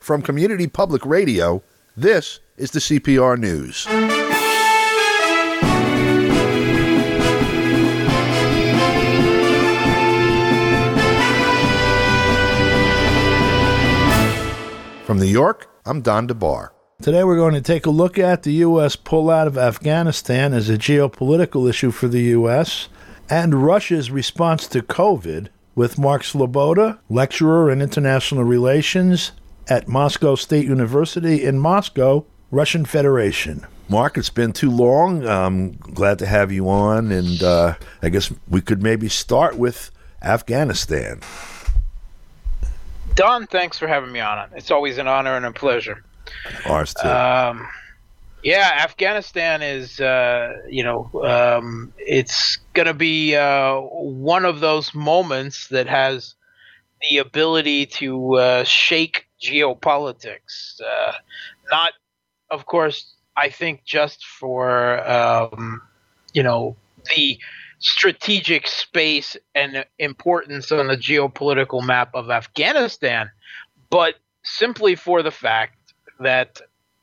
From Community Public Radio, this is the CPR News. From New York, I'm Don DeBar. Today we're going to take a look at the U.S. pullout of Afghanistan as a geopolitical issue for the U.S. and Russia's response to COVID with Mark Sloboda, lecturer in international relations at Moscow State University in Moscow, Russian Federation. Mark, it's been too long. I'm glad to have you on, and I guess we could maybe start with Afghanistan. Don, thanks for having me on. It's always an honor and a pleasure. Ours too. Afghanistan is, it's going to be one of those moments that has the ability to shake geopolitics. Not, of course, I think just for, the strategic space and importance on the geopolitical map of Afghanistan, but simply for the fact that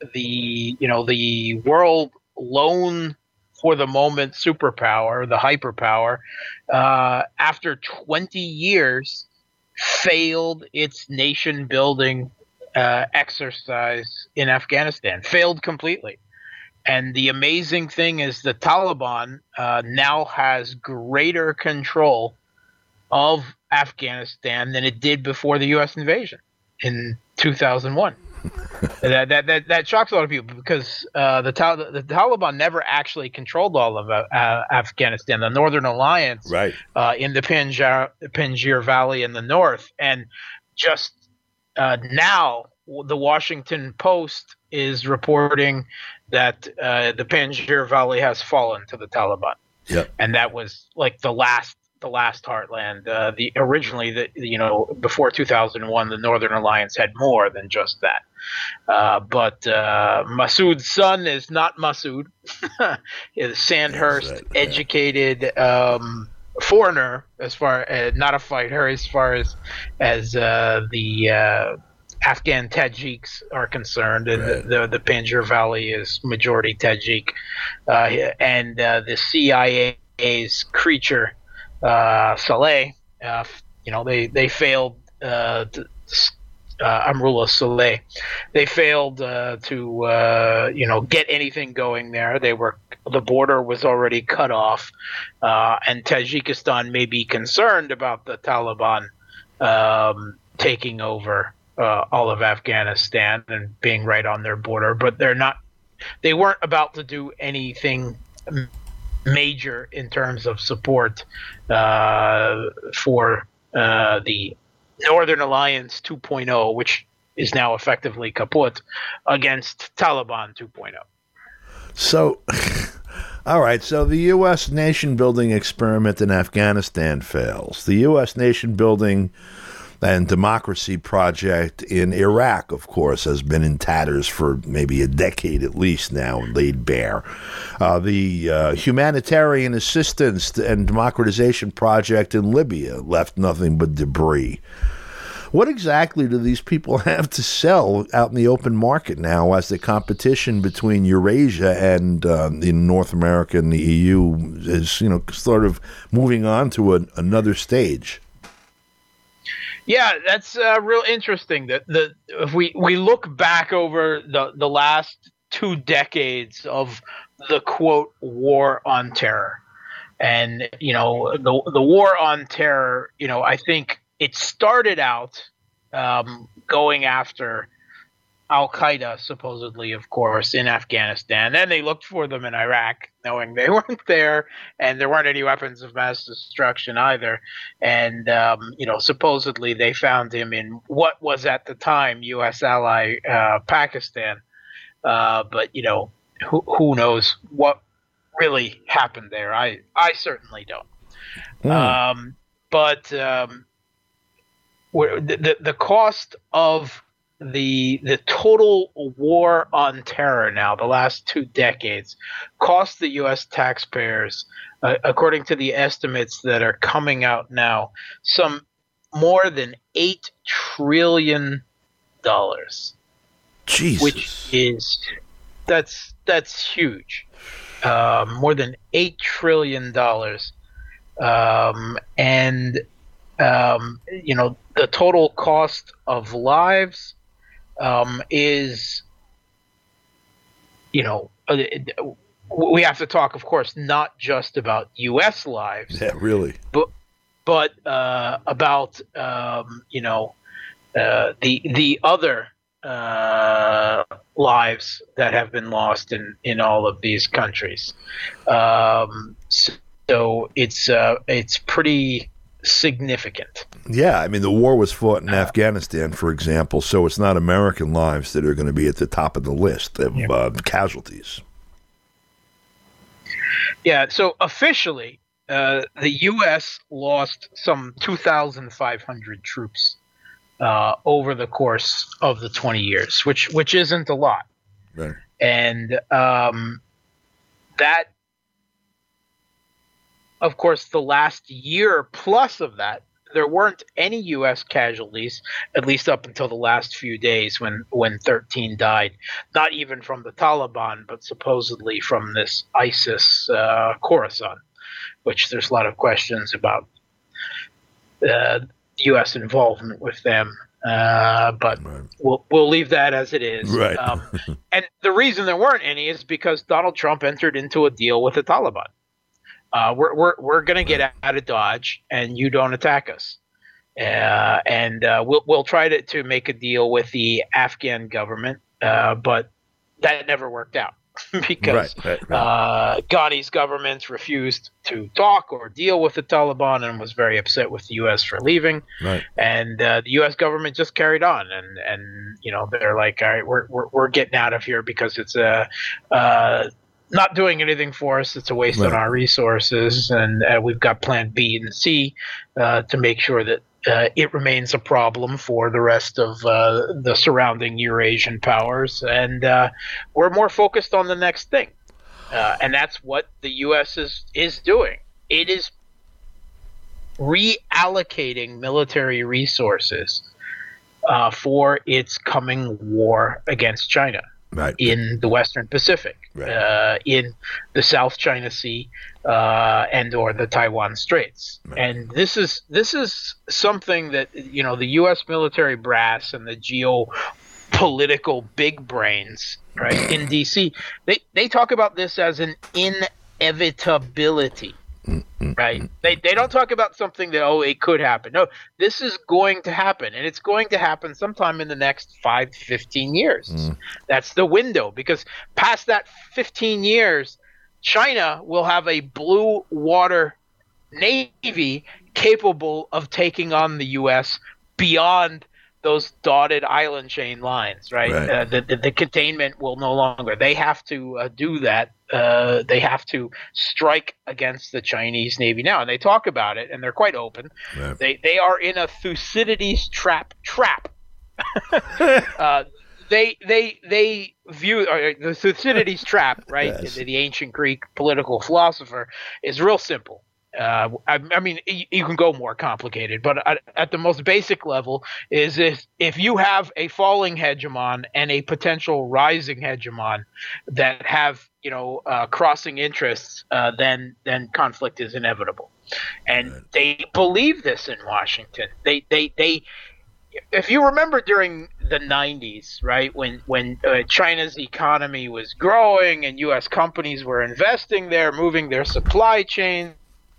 the world lone for the moment superpower, the hyperpower, after 20 years failed its nation building exercise in Afghanistan, failed completely. And the amazing thing is the Taliban now has greater control of Afghanistan than it did before the U.S. invasion in 2001. that shocks a lot of people because the Taliban never actually controlled all of Afghanistan, the Northern Alliance, right, in the Panjshir Valley in the north. And just now, the Washington Post is reporting that the Panjshir Valley has fallen to the Taliban. Yep. And that was like the last heartland. Before 2001, the Northern Alliance had more than just that. But Massoud's son is not Massoud. He's a Sandhurst, right, educated foreigner, as far as not a fighter, as far as the Afghan Tajiks are concerned, and right. the Panjshir Valley is majority Tajik, and the CIA's creature, Saleh, they failed. Amrullah Saleh, they failed to get anything going there. The border was already cut off, and Tajikistan may be concerned about the Taliban taking over all of Afghanistan and being right on their border, but they weren't about to do anything major in terms of support for the Northern Alliance 2.0, which is now effectively kaput, against Taliban 2.0. So, all right, so the U.S. nation-building experiment in Afghanistan fails. The U.S. nation-building and democracy project in Iraq, of course, has been in tatters for maybe a decade at least now and laid bare. The humanitarian assistance and democratization project in Libya left nothing but debris. What exactly do these people have to sell out in the open market now as the competition between Eurasia and in North America and the EU is, sort of moving on to another stage? Yeah, that's real interesting. That if we look back over the last 2 decades of the quote war on terror, and the war on terror, I think it started out going after Al-Qaeda, supposedly, of course, in Afghanistan. Then they looked for them in Iraq, knowing they weren't there, and there weren't any weapons of mass destruction either. And, supposedly they found him in what was at the time U.S. ally Pakistan. But, who knows what really happened there. I certainly don't. But the cost of the total war on terror now, the last 2 decades, cost the U.S. taxpayers, according to the estimates that are coming out now, some more than $8 trillion Jesus. which is that's huge. More than $8 trillion. And the total cost of lives is, we have to talk, of course, not just about U.S. lives. Yeah, really. But about the other lives that have been lost in all of these countries. So it's pretty significant. Yeah, I mean, the war was fought in Afghanistan, for example, so it's not American lives that are going to be at the top of the list of casualties. Yeah, so officially, the U.S. lost some 2,500 troops over the course of the 20 years, which isn't a lot. Right. And that, of course, the last year plus of that, there weren't any U.S. casualties, at least up until the last few days when 13 died, not even from the Taliban, but supposedly from this ISIS Khorasan, which there's a lot of questions about U.S. involvement with them. But right. we'll leave that as it is. Right. And the reason there weren't any is because Donald Trump entered into a deal with the Taliban. We're going to get out of Dodge, and you don't attack us. And we'll try to make a deal with the Afghan government, but that never worked out because Ghani's government refused to talk or deal with the Taliban and was very upset with the U.S. for leaving. Right. And the U.S. government just carried on, and they're like, all right, we're getting out of here because it's not doing anything for us. It's a waste on our resources, and we've got Plan B and C to make sure that it remains a problem for the rest of the surrounding Eurasian powers, and we're more focused on the next thing, and that's what the U.S. is doing. It is reallocating military resources for its coming war against China. Right. In the Western Pacific, in the South China Sea, and or the Taiwan Straits. Right. And this is something that the U.S. military brass and the geopolitical big brains, right, in D.C. they talk about this as an inevitability. Right. They don't talk about something that, it could happen. No, this is going to happen, and it's going to happen sometime in the next 5 to 15 years. That's the window, because past that 15 years, China will have a blue water navy capable of taking on the U.S. beyond those dotted island chain lines, right? The containment will no longer. They have to do that. They have to strike against the Chinese Navy now, and they talk about it, and they're quite open. Right. They are in a Thucydides trap. They view the Thucydides trap, right? Yes. The ancient Greek political philosopher is real simple. I mean, you can go more complicated, but at the most basic level is if you have a falling hegemon and a potential rising hegemon that have crossing interests, then conflict is inevitable, and they believe this in Washington. They if you remember during the 90s, right, when China's economy was growing and U.S. companies were investing there, moving their supply chain.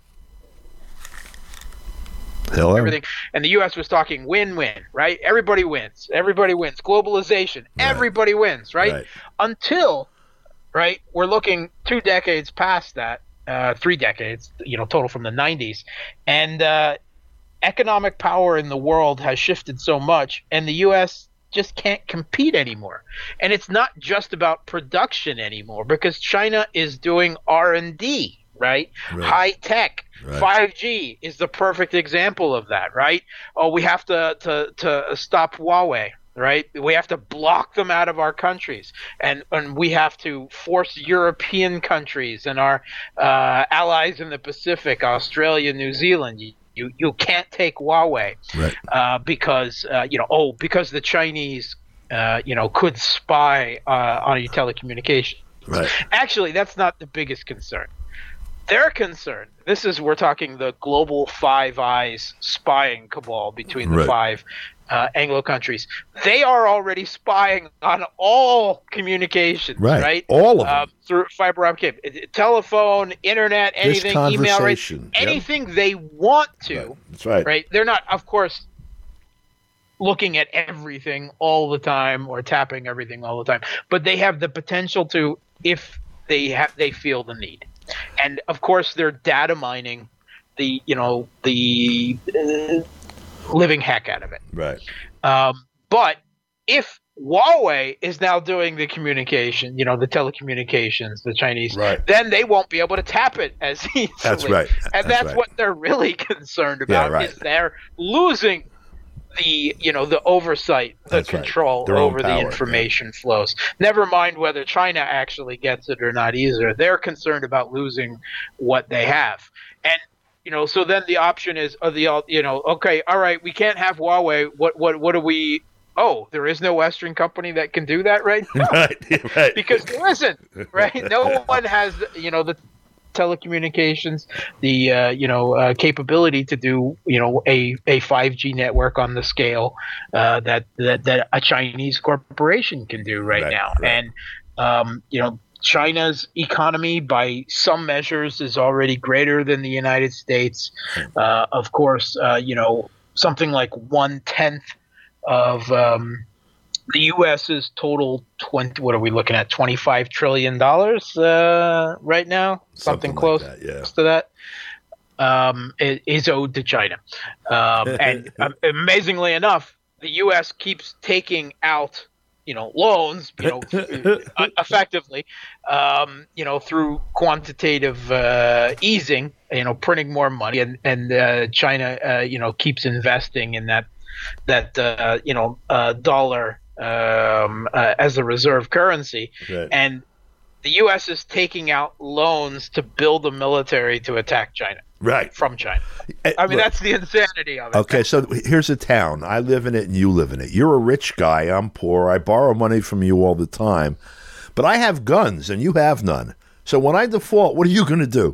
Hello? Everything, and the U.S. was talking win-win, right? Everybody wins. Globalization, everybody wins, right? Until, we're looking 2 decades past that, 3 decades, total from the 90s, and economic power in the world has shifted so much, and the U.S. just can't compete anymore. And it's not just about production anymore, because China is doing R&D, right? High tech. 5G is the perfect example of that, right? We have to stop Huawei, right? We have to block them out of our countries, and we have to force European countries and our allies in the Pacific, Australia, New Zealand. You can't take Huawei, Right. because because the Chinese could spy on your telecommunications. Right. Actually, that's not the biggest concern. Their concern, we're talking the global Five Eyes spying cabal between the Right. five Anglo countries. They are already spying on all communications, right? All of them. Through fiber optic, telephone, internet, anything, email, right? conversation. Yep. Anything they want to. Right. That's right. Right? They're not, of course, looking at everything all the time or tapping everything all the time, but they have the potential to if they feel the need. And of course, they're data mining the living heck out of it. Right. But if Huawei is now doing the communication, the telecommunications, the Chinese, Right. then they won't be able to tap it as easily. That's right. And that's right. what they're really concerned about, right. is they're losing the oversight, the That's right. control Their own over the power, information flows. Never mind whether China actually gets it or not either. They're concerned about losing what they have. And so then the option is okay, all right, we can't have Huawei. What do we? Oh, there is no Western company that can do that right now. Right. Because there isn't, right? No one has the telecommunications, the capability to do a 5G network on the scale that a Chinese corporation can do right now. Right. And China's economy, by some measures, is already greater than the United States. Of course, something like 1/10 of the U.S.'s total what are we looking at? $25 trillion right now, something close like that, to that. Is owed to China, and amazingly enough, the U.S. keeps taking out loans, effectively, through quantitative easing, printing more money, and China, keeps investing in that dollar as a reserve currency, Right. and the U.S. is taking out loans to build a military to attack China. Right. From China. I mean, Look, that's the insanity of it. Okay, so here's a town. I live in it and you live in it. You're a rich guy. I'm poor. I borrow money from you all the time. But I have guns and you have none. So when I default, what are you going to do?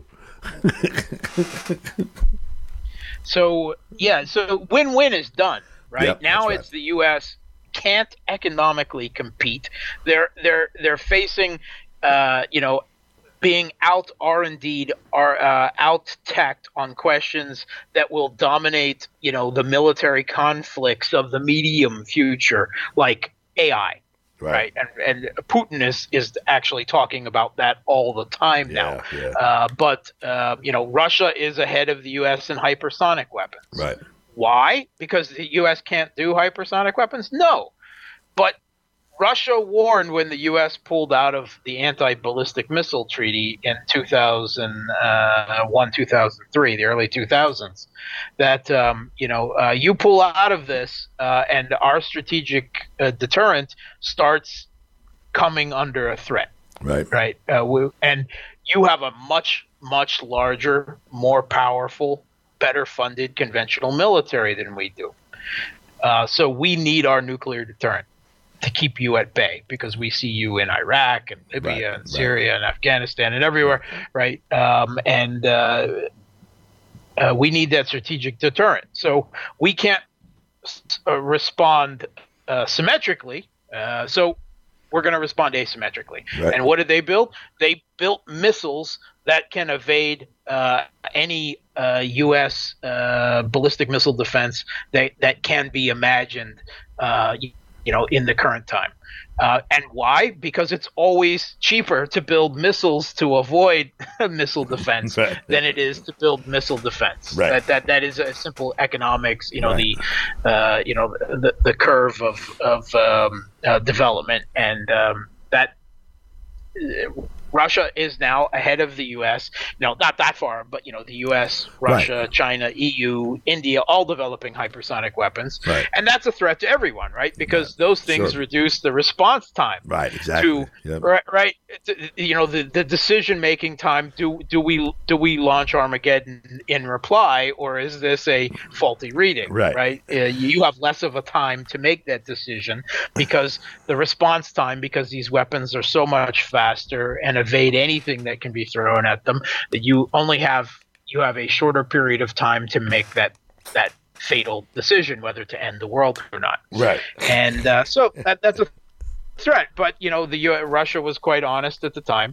So win-win is done, right? Yep, now that's it's the U.S. can't economically compete. They're facing, being out R&D'd or out teched on questions that will dominate, the military conflicts of the medium future, like AI. Right. And Putin is actually talking about that all the time now. Yeah. But Russia is ahead of the U.S. in hypersonic weapons. Right. Why? Because the U.S. can't do hypersonic weapons? No. But Russia warned when the U.S. pulled out of the anti-ballistic missile treaty in 2001, 2003, the early 2000s, that you pull out of this and our strategic deterrent starts coming under a threat. Right. And you have a much, much larger, more powerful, better funded conventional military than we do. So we need our nuclear deterrent to keep you at bay, because we see you in Iraq and Libya and Syria and Afghanistan and everywhere, right? We need that strategic deterrent. So we can't respond symmetrically. So we're going to respond asymmetrically. Right. And what did they build? They built missiles that can evade any U.S. Ballistic missile defense that can be imagined in the current time. And why? Because it's always cheaper to build missiles to avoid missile defense than it is to build missile defense. Right. That is a simple economics. Right. The curve of development, and that Russia is now ahead of the U.S. Not that far, but the U.S., Russia, Right. China, EU, India, all developing hypersonic weapons, Right. and that's a threat to everyone, right? Because those things Sure. reduce the response time. Right, exactly. Yep. Right. The decision making time. Do we launch Armageddon in reply, or is this a faulty reading? Right. You have less of a time to make that decision because the response time, because these weapons are so much faster and evade anything that can be thrown at them, that you have a shorter period of time to make that fatal decision whether to end the world or not. Right. And so that's a threat. But Russia was quite honest at the time.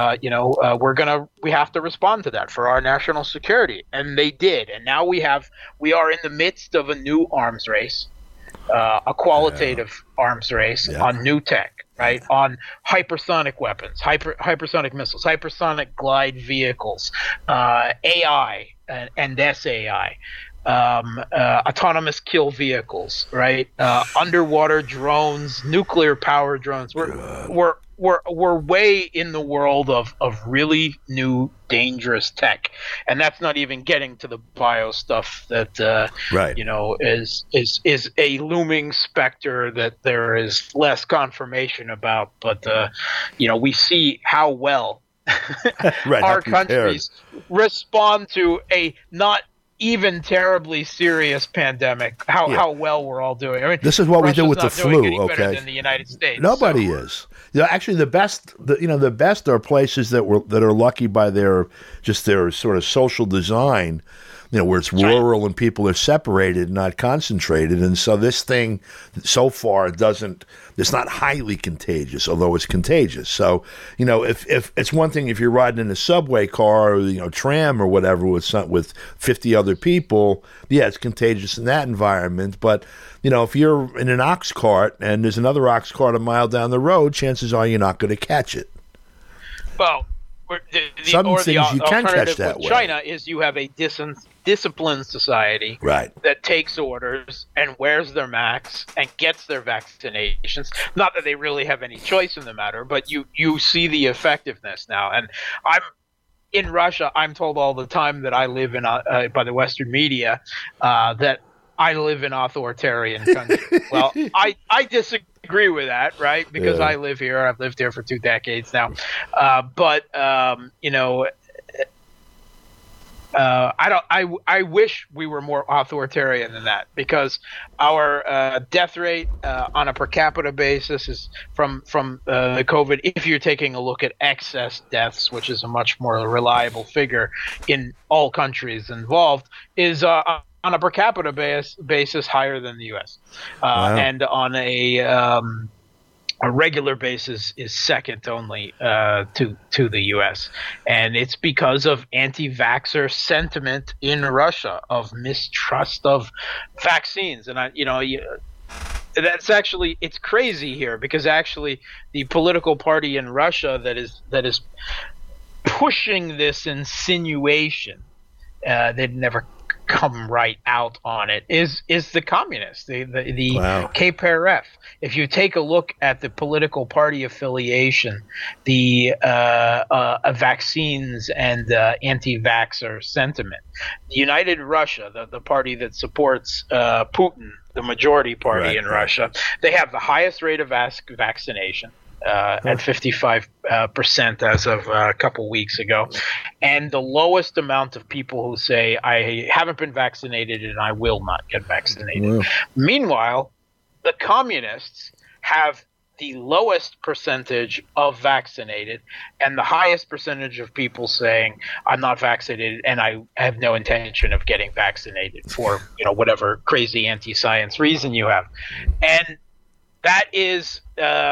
We have to respond to that for our national security, and they did. And now we are in the midst of a new arms race, a qualitative arms race on new tech. Right, on hypersonic weapons, hypersonic missiles, hypersonic glide vehicles, AI and SAI, autonomous kill vehicles, right? Underwater drones, nuclear power drones. We're way in the world of really new dangerous tech, and that's not even getting to the bio stuff that is a looming specter that there is less confirmation about. But we see how well our countries respond to a not even terribly serious pandemic. How well we're all doing. I mean, this is what Russia's we do with the not doing any flu. better Okay, than the United States. Nobody is. Actually, the best are places that are lucky by their sort of social design, where it's rural and people are separated, not concentrated. And so this thing, so far, it's not highly contagious, although it's contagious. So, if it's one thing if you're riding in a subway car or, tram or whatever with 50 other people, it's contagious in that environment. But, if you're in an ox cart and there's another ox cart a mile down the road, chances are you're not going to catch it. Well, some things you can catch that with way. China is you have a disciplined society that takes orders and wears their masks and gets their vaccinations. Not that they really have any choice in the matter, but you see the effectiveness now. And in Russia, I'm told all the time that I live in by the Western media that I live in authoritarian country. Well, I disagree with that, right? Because I live here. I've lived here for 2 decades now. I wish we were more authoritarian than that, because our death rate on a per capita basis is from the COVID. If you're taking a look at excess deaths, which is a much more reliable figure in all countries involved, is on a per capita basis higher than the U.S. And on a regular basis is second only to the U.S. And it's because of anti-vaxxer sentiment in Russia, of mistrust of vaccines. And that's actually, it's crazy here, because actually the political party in Russia that is pushing this insinuation they'd never come right out on it is the communists, the KPRF. If you take a look at the political party affiliation, the vaccines and anti-vaxxer sentiment, United Russia, the party that supports Putin, the majority party in Russia, they have the highest rate of vaccination. At 55% as of a couple weeks ago, and the lowest amount of people who say I haven't been vaccinated and I will not get vaccinated. Wow. Meanwhile, the communists have the lowest percentage of vaccinated and the highest percentage of people saying I'm not vaccinated and I have no intention of getting vaccinated for whatever crazy anti-science reason you have. And that is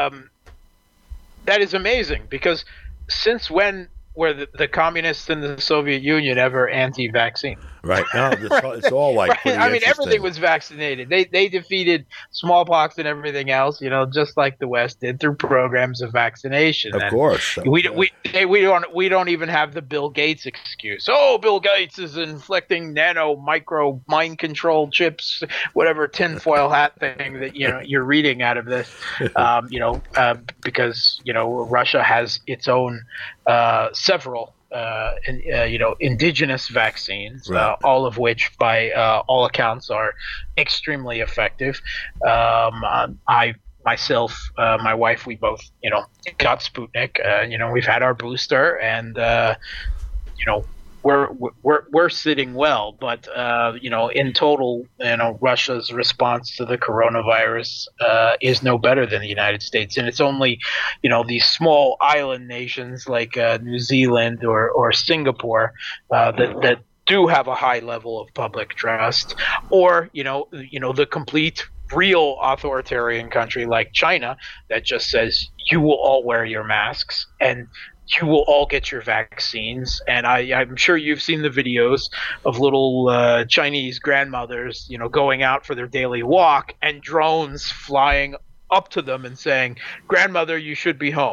amazing, because since when were the communists in the Soviet Union ever anti-vaccine? Right. No, it's all like Right? pretty I mean, interesting. everything was vaccinated. They defeated smallpox and everything else, just like the West did through programs of vaccination. Of And course. we don't even have the Bill Gates excuse. Oh, Bill Gates is inflicting micro mind control chips, whatever tinfoil hat thing that you're reading out of this. Because Russia has its own several indigenous vaccines, Right. all of which, by all accounts, are extremely effective. I myself, my wife, we both, got Sputnik. We've had our booster, and we're sitting well, but in total, Russia's response to the coronavirus is no better than the United States, and it's only these small island nations like New Zealand or Singapore that do have a high level of public trust, or the complete real authoritarian country like China that just says you will all wear your masks and you will all get your vaccines. And I'm sure you've seen the videos of little Chinese grandmothers, going out for their daily walk and drones flying up to them and saying, "Grandmother, you should be home."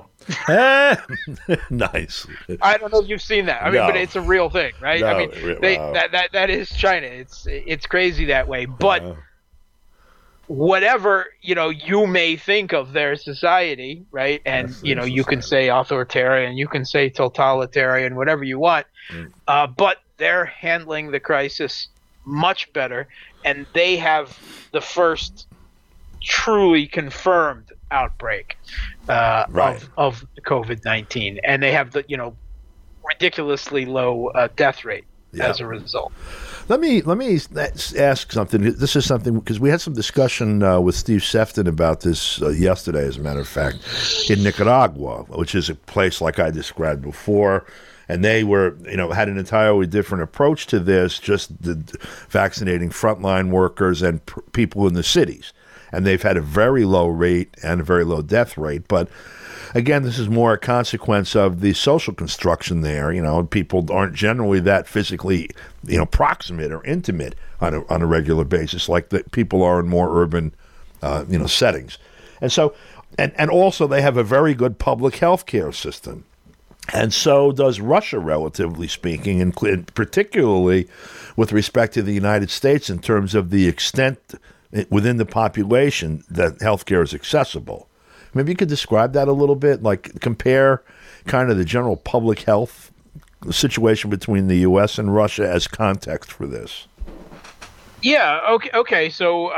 Nice. I don't know if you've seen that. I mean, No. but it's a real thing, right? No, I mean, wow. that is China. It's crazy that way. But whatever you may think of their society, right? And Yes, you can say authoritarian, you can say totalitarian, whatever you want, but they're handling the crisis much better, and they have the first truly confirmed outbreak Right. of COVID-19, and they have the ridiculously low death rate as a result. Let me ask something. This is something because we had some discussion with Steve Sefton about this yesterday, as a matter of fact, in Nicaragua, which is a place like I described before, and they were, had an entirely different approach to this, just vaccinating frontline workers and people in the cities, and they've had a very low rate and a very low death rate, but. Again, this is more a consequence of the social construction there. People aren't generally that physically, proximate or intimate on a regular basis like the people are in more urban, settings. And so, and also they have a very good public health care system. And so does Russia, relatively speaking, and particularly with respect to the United States in terms of the extent within the population that healthcare is accessible. Maybe you could describe that a little bit, like compare kind of the general public health situation between the U.S. and Russia as context for this. Yeah. Okay. So,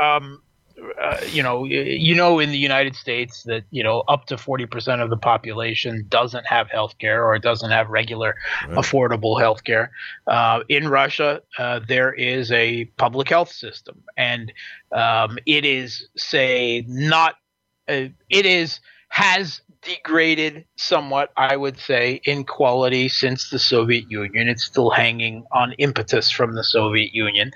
in the United States that, up to 40% of the population doesn't have health care or doesn't have regular, affordable health care. In Russia, there is a public health system, and it is, has degraded somewhat, I would say, in quality since the Soviet Union. It's still hanging on impetus from the Soviet Union.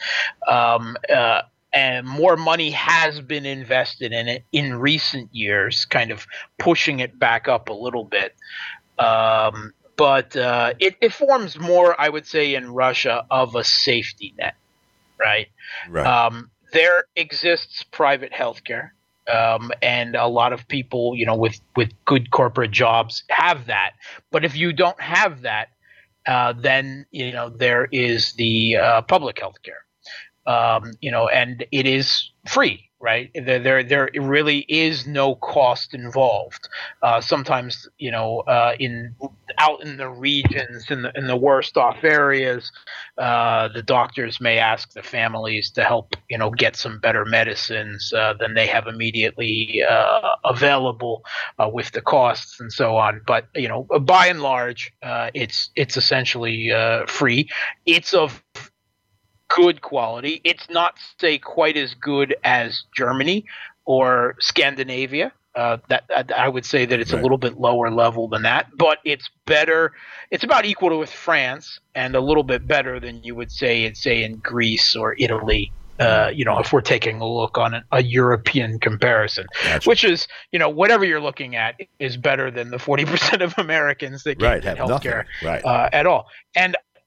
And more money has been invested in it in recent years, kind of pushing it back up a little bit. But it forms more, I would say, in Russia of a safety net, right? Right. There exists private healthcare. And a lot of people, with good corporate jobs have that. But if you don't have that, then, there is the public health care, and it is free, right? There really is no cost involved. Sometimes, out in the regions, in the worst off areas, the doctors may ask the families to help, get some better medicines than they have immediately available with the costs and so on. But by and large, it's essentially free. It's of good quality. It's not, say, quite as good as Germany or Scandinavia. That I would say that it's a little bit lower level than that, but it's better. It's about equal to with France, and a little bit better than you would say in Greece or Italy. If we're taking a look on a European comparison, which is, whatever you're looking at is better than the 40% of Americans that can't get healthcare at all. And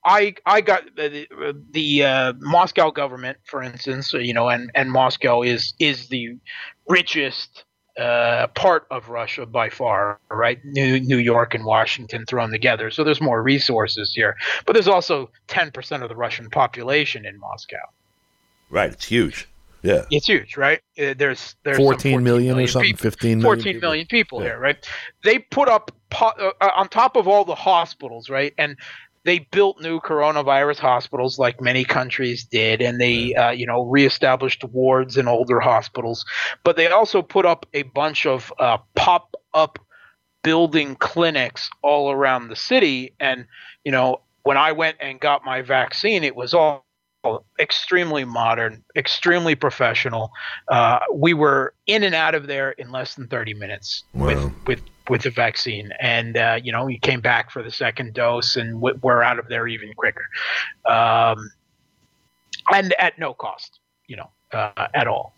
I got the Moscow government, for instance, and Moscow is the richest part of Russia by far, right? New York and Washington thrown together. So there's more resources here, but there's also 10% of the Russian population in Moscow. Right, it's huge. Yeah, it's huge, right? There's 14 million or something, people, 15 million. 14 million people here, right? They put up on top of all the hospitals, right? And they built new coronavirus hospitals like many countries did, and they reestablished wards in older hospitals. But they also put up a bunch of pop-up building clinics all around the city. And when I went and got my vaccine, it was all extremely modern, extremely professional. We were in and out of there in less than 30 minutes. Wow. with the vaccine, and you came back for the second dose, and we're out of there even quicker, and at no cost, at all.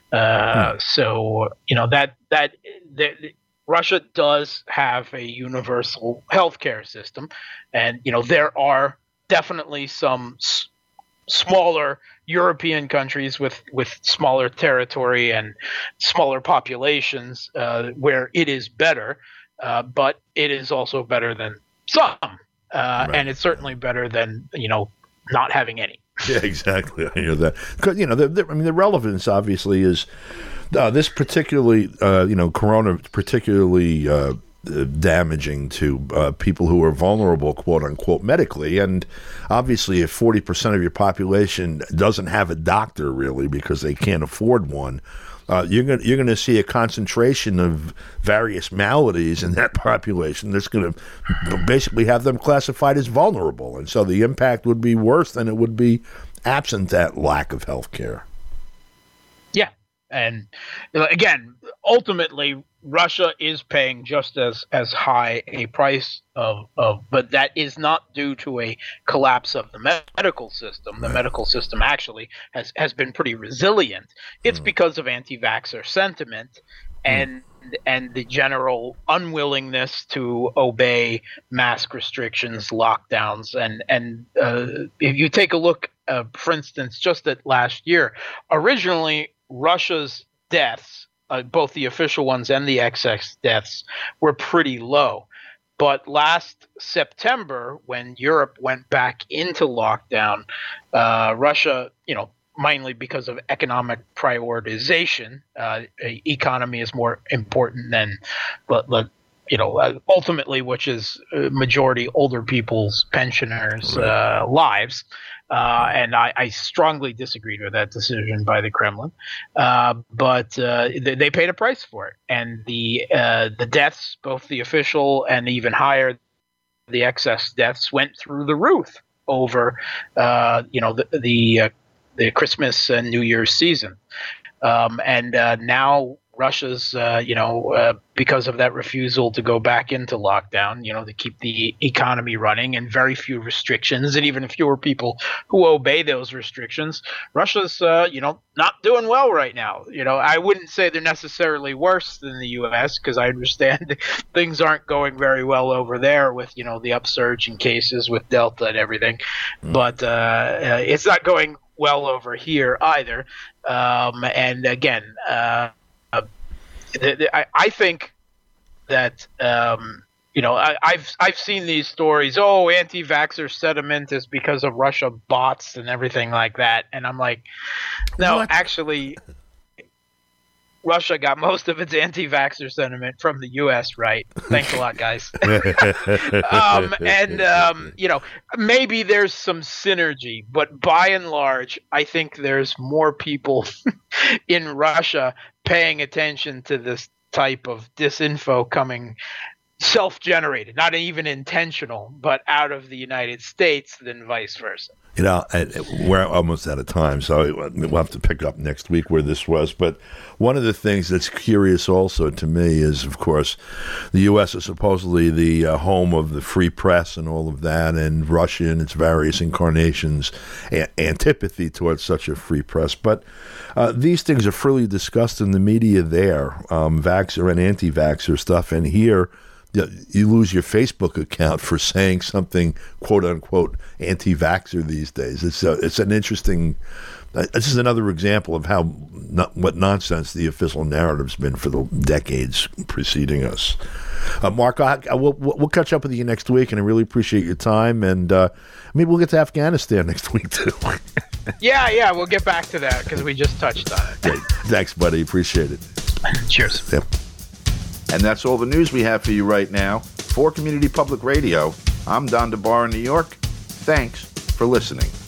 So that Russia does have a universal healthcare system, and there are definitely some smaller European countries with smaller territory and smaller populations where it is better, but it is also better than some, right. And it's certainly better than not having any. Yeah, exactly. I hear that. Because the relevance obviously is this particularly corona particularly damaging to people who are vulnerable, quote unquote, medically. And obviously, if 40% of your population doesn't have a doctor really because they can't afford one, you're going to see a concentration of various maladies in that population that's going to basically have them classified as vulnerable. And so the impact would be worse than it would be absent that lack of health care. Yeah. And again, ultimately, Russia is paying just as high a price but that is not due to a collapse of the medical system. The medical system actually has been pretty resilient. It's because of anti-vaxxer sentiment and the general unwillingness to obey mask restrictions, lockdowns, and if you take a look, for instance, just at last year, originally Russia's deaths, both the official ones and the excess deaths, were pretty low. But last September, when Europe went back into lockdown, Russia, mainly because of economic prioritization, economy is more important than, ultimately, which is majority older people's pensioners' lives. And I strongly disagreed with that decision by the Kremlin, but they paid a price for it, and the deaths, both the official and even higher, the excess deaths, went through the roof over the Christmas and New Year's season, and now Russia's, because of that refusal to go back into lockdown, to keep the economy running and very few restrictions and even fewer people who obey those restrictions, Russia's, not doing well right now. I wouldn't say they're necessarily worse than the U.S. because I understand things aren't going very well over there with, the upsurge in cases with Delta and everything. But it's not going well over here either. And again, I think that I've seen these stories. Oh, anti-vaxxer sentiment is because of Russia bots and everything like that, and I'm like, no, actually, Russia got most of its anti-vaxxer sentiment from the U.S. Right? Thanks a lot, guys. Maybe there's some synergy, but by and large, I think there's more people in Russia paying attention to this type of disinfo coming self-generated, not even intentional, but out of the United States than vice versa. We're almost out of time, so we'll have to pick up next week where this was. But one of the things that's curious also to me is, of course, the U.S. is supposedly the home of the free press and all of that, and Russia in its various incarnations, antipathy towards such a free press. But these things are freely discussed in the media there, vaxxer and anti-vaxxer stuff, and here you lose your Facebook account for saying something quote unquote anti-vaxxer these days. It's an interesting. This is another example of what nonsense the official narrative's been for the decades preceding us. Mark, we'll catch up with you next week, and I really appreciate your time. And maybe we'll get to Afghanistan next week too. Yeah, we'll get back to that because we just touched on it. Great. Thanks, buddy. Appreciate it. Cheers. Yep. And that's all the news we have for you right now. For Community Public Radio, I'm Don DeBar in New York. Thanks for listening.